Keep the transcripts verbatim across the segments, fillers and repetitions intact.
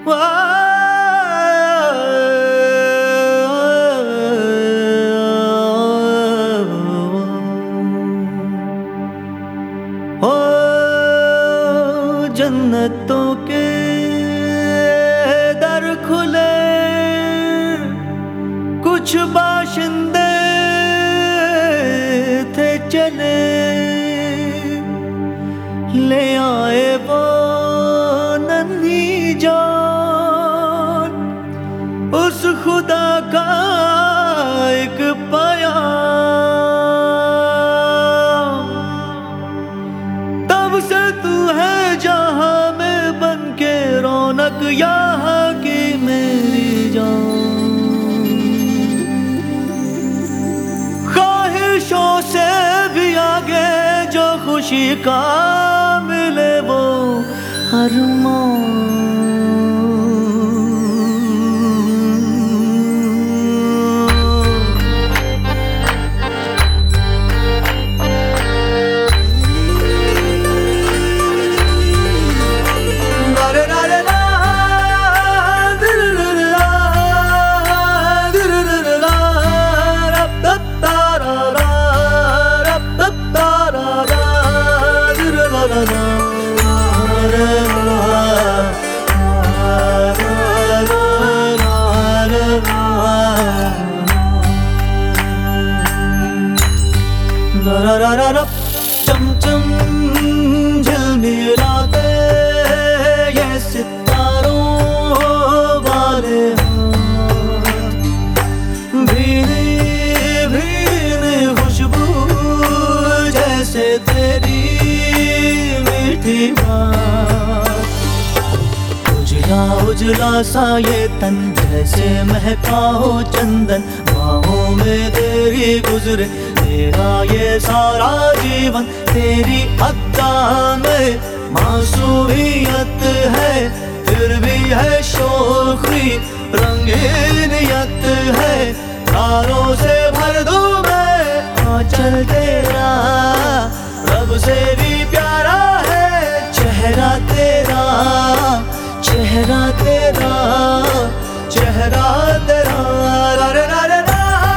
ओ जन्नतों के दर खुले, कुछ बाशिंदे थे चले, ले आए वो नन्ही जान उस खुदा का एक प्यार। तब से तू है जहां में बन के रौनक यहाँ की मेरी जान। ख्वाहिशों से भी आगे जो खुशी का मिले वो अरमान। चमचम झिलमिलाते ये सितारों वाले हाथ, भीनी भीनी खुशबू जैसे तेरी मीठी बात। उजला उजला सा ये तन जैसे महका हो चंदन, बाहों में तेरी गुजरे तेरा ये सारा जीवन। तेरी अद्दा में मासूमियत है, फिर भी है शौक़ी रंगीनियत है। तारों से भर दूं मैं आंचल तेरा, रब से भी प्यारा है चेहरा तेरा, चेहरा तेरा, चेहरा तेरा। रे रे रे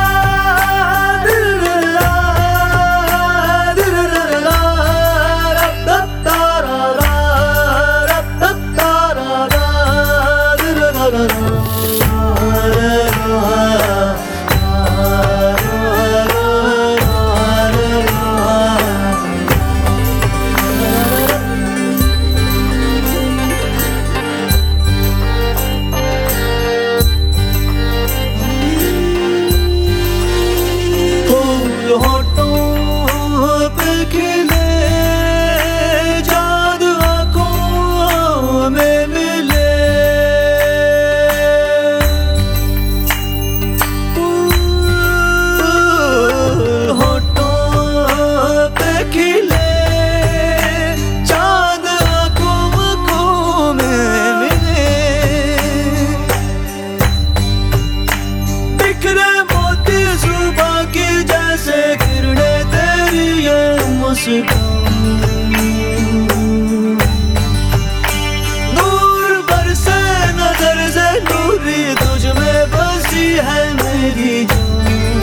नूर बरसे नजर से नूरी, तुझ में बसी है मेरी जान।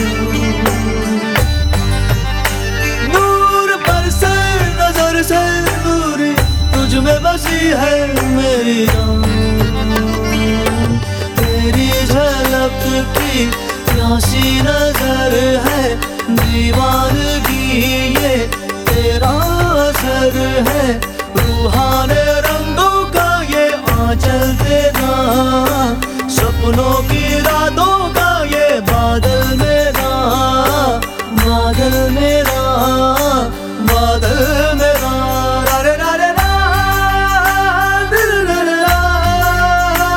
नूर बरसे नजर से नूरी, तुझ में बसी है मेरी जान। तेरी झलक की प्यासी नजर है दीवानगी, ये तेरा असर है रूहाने रंगों का ये आंचल तेरा। सपनों की रातों का ये बादल मेरा, बादल मेरा, बादल मेरा। रे रे रे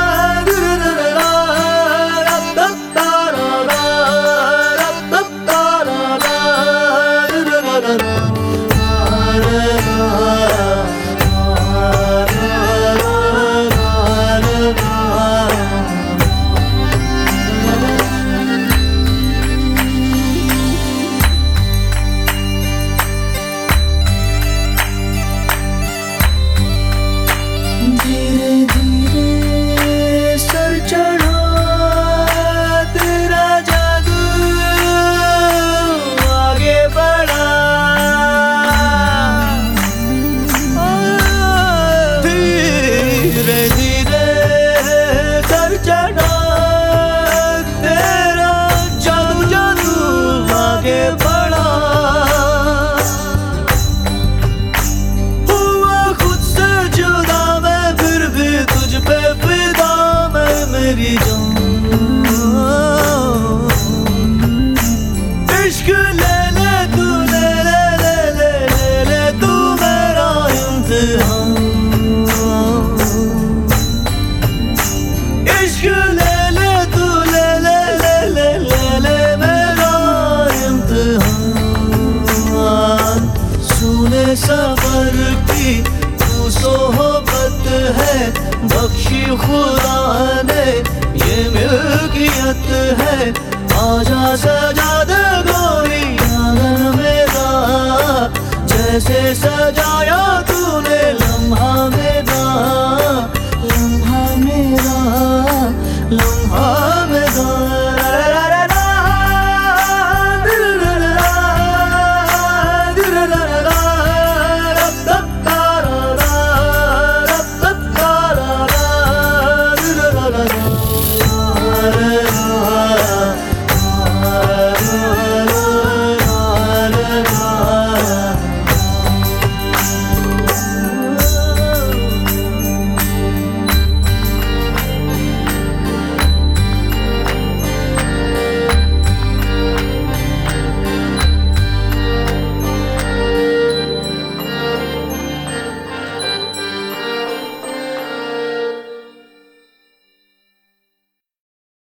रा से सजा